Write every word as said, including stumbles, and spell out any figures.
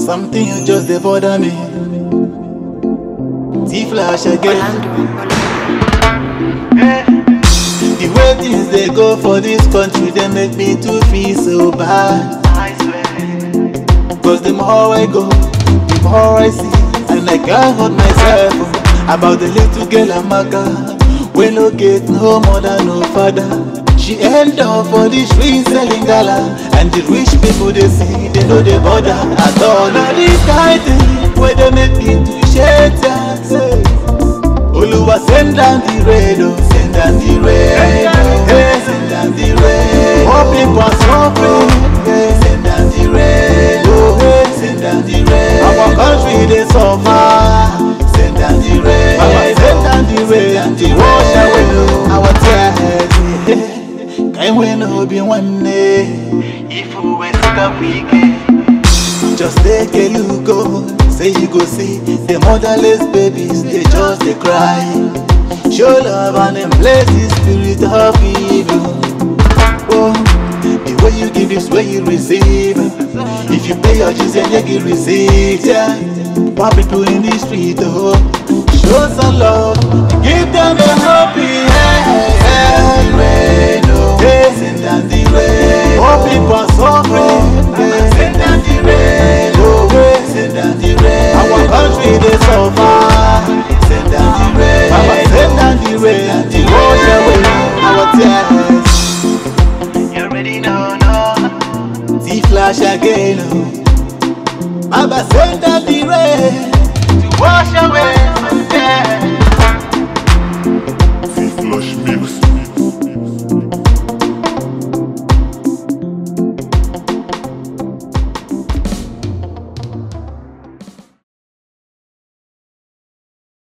Something you just dey bother me. T-Flash again. The way things they go for this country, they make me to feel so bad. Cause the more I go, the more I see, and I can't hold myself about the little girl Amaka. We no get no mother, no father. She end up for the street selling gala, and the rich people they see, they know they bother at all. Now this kind thing where they make me to shed tears. Oluwa send down the rain, oh, send down the rain, oh, hey, send down the rain. More people are suffering, yeah. Send down the rain, oh, hey, send down the rain. Our country they suffer, send down the rain, Mama, send down the rain, and the wash away our tears. Can't win no be one day. If we were sick of weekend, just take a look, oh. Say you go see the motherless babies, they just they cry. Show love and embrace the spirit of evil. Oh, the way you give is where you receive. If you pay your dues and you get receipt, yeah. Poor people in the street, oh, show some love, give them a happy hey, hey, rain, oh, hey, send down the rain. Poor people are suffering, hey, send down the rain, oh, hey, send down the rain. Our country they suffer, send down the rain, Mama, send down the rain, and the wash away our tears. You already know, no. T-Flash again, oh. Baba send down the rain to wash away my tears.